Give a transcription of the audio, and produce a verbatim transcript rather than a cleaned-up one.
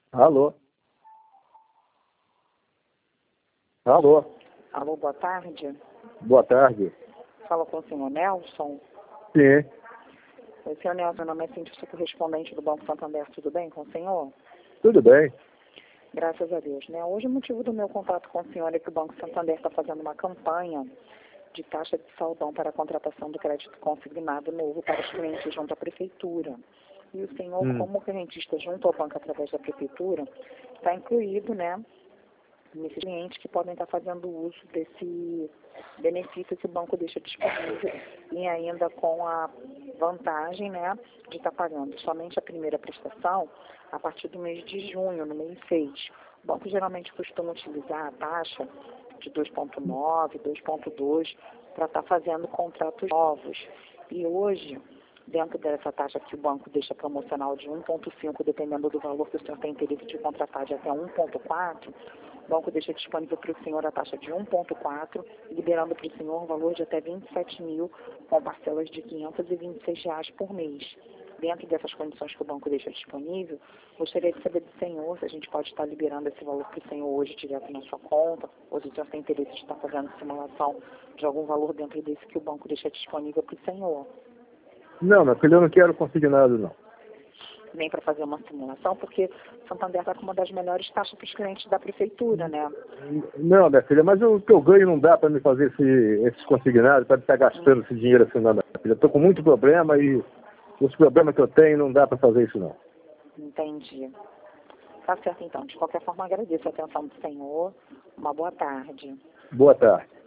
Alô? Alô? Alô, boa tarde. Boa tarde. Fala com o senhor Nelson. Sim. Oi, senhor Nelson, meu nome é Cintia, sou correspondente do Banco Santander. Tudo bem com o senhor? Tudo bem. Graças a Deus, né? Hoje o motivo do meu contato com o senhor é que o Banco Santander está fazendo uma campanha de taxa de saldão para a contratação do crédito consignado novo para os clientes junto à prefeitura. E o senhor, Hum. como clientista junto ao banco através da prefeitura, está incluído, né, nesses clientes que podem estar fazendo uso desse benefício que o banco deixa disponível e ainda com a vantagem, né, de estar pagando somente a primeira prestação a partir do mês de junho, no mês seis. O banco geralmente costuma utilizar a taxa de dois ponto nove, dois ponto dois para estar fazendo contratos novos. E hoje, dentro dessa taxa que o banco deixa promocional de um ponto cinco, dependendo do valor que o senhor tem interesse de contratar, de até um ponto quatro, o banco deixa disponível para o senhor a taxa de um ponto quatro, liberando para o senhor um valor de até vinte e sete mil, com parcelas de quinhentos e vinte e seis reais por mês. Dentro dessas condições que o banco deixa disponível, gostaria de saber do senhor se a gente pode estar liberando esse valor para o senhor hoje direto na sua conta, ou se o senhor tem interesse de estar fazendo simulação de algum valor dentro desse que o banco deixa disponível para o senhor. Não, meu filho, eu não quero consignado, não. Nem para fazer uma simulação, porque Santander está com uma das melhores taxas para os clientes da prefeitura, né? Não, minha filha, mas o que eu ganho não dá para me fazer esse, esses consignados, para estar gastando esse dinheiro assim, não, minha filha. Estou com muito problema e os problemas que eu tenho não dá para fazer isso, não. Entendi. Tá certo, então. De qualquer forma, agradeço a atenção do senhor. Uma boa tarde. Boa tarde.